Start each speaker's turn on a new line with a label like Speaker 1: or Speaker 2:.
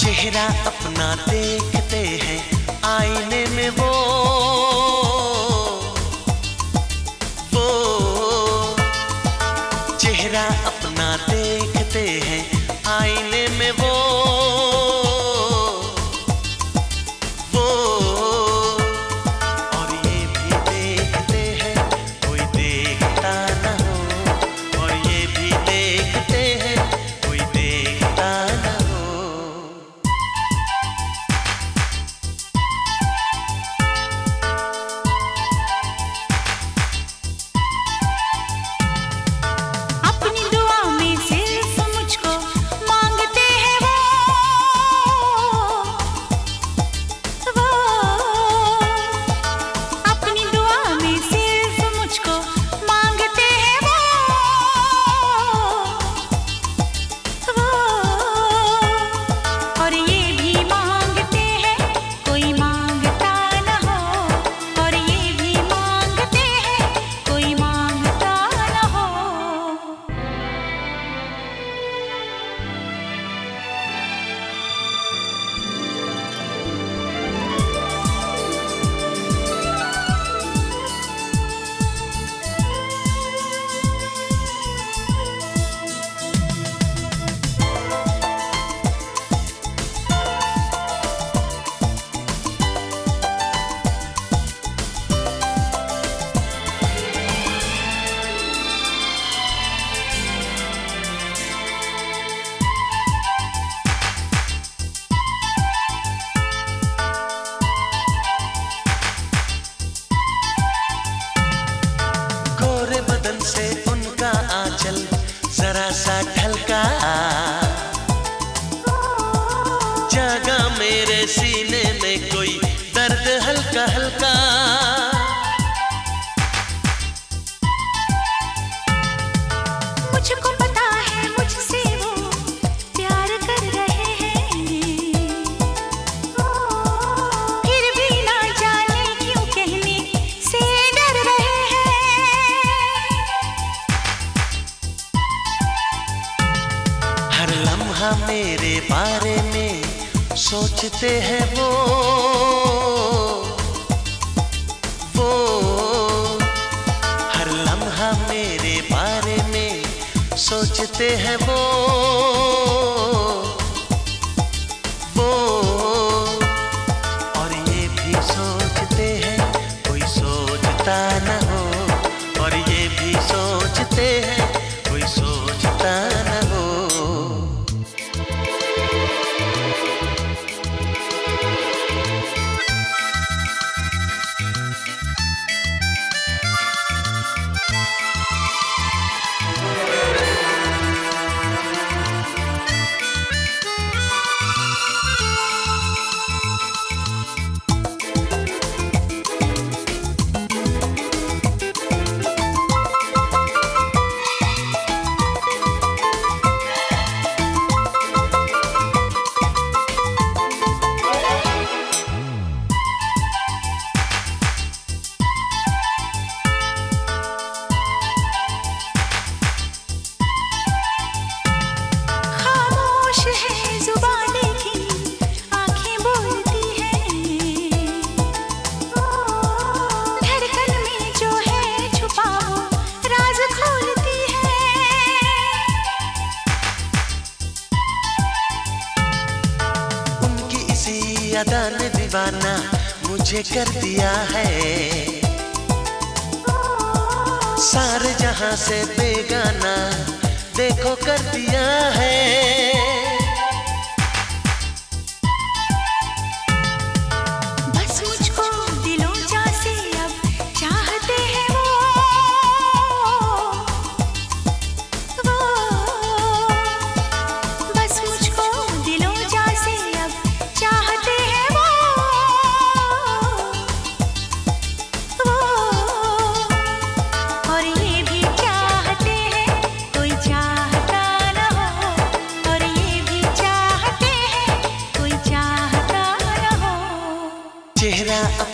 Speaker 1: चेहरा अपना देखते हैं आईने में वो चेहरा अपना देखते हैं आईने में वो और ये भी देखते हैं कोई देखता न हो, और ये भी देखते हैं कोई देखता न हो। से उनका आंचल जरा सा ढलका जागा मेरे सीने में कोई दर्द हल्का हल्का।
Speaker 2: मुझको पता है मुझसे वो प्यार कर रहे हैं, फिर भी ना जाने क्यों कहने से डर रहे हैं।
Speaker 1: हर लम्हा मेरे बारे में सोचते हैं वो हर लम्हा मेरे बारे में सोचते हैं वो और ये भी सोचते हैं कोई सोचता न हो, और ये भी सोचते हैं कोई सोचता न हो। अदा ने दीवाना मुझे कर दिया है, सारे जहां से बेगाना देखो कर दिया है।
Speaker 2: बस मुझको दिलों जा से अब चाहते हैं वो बस मुझको दिलों जा से अब चाहते हैं वो और ये भी चाहते हैं कोई चाहता न हो, और ये भी चाहते हैं कोई चाहता न हो।
Speaker 1: चेहरा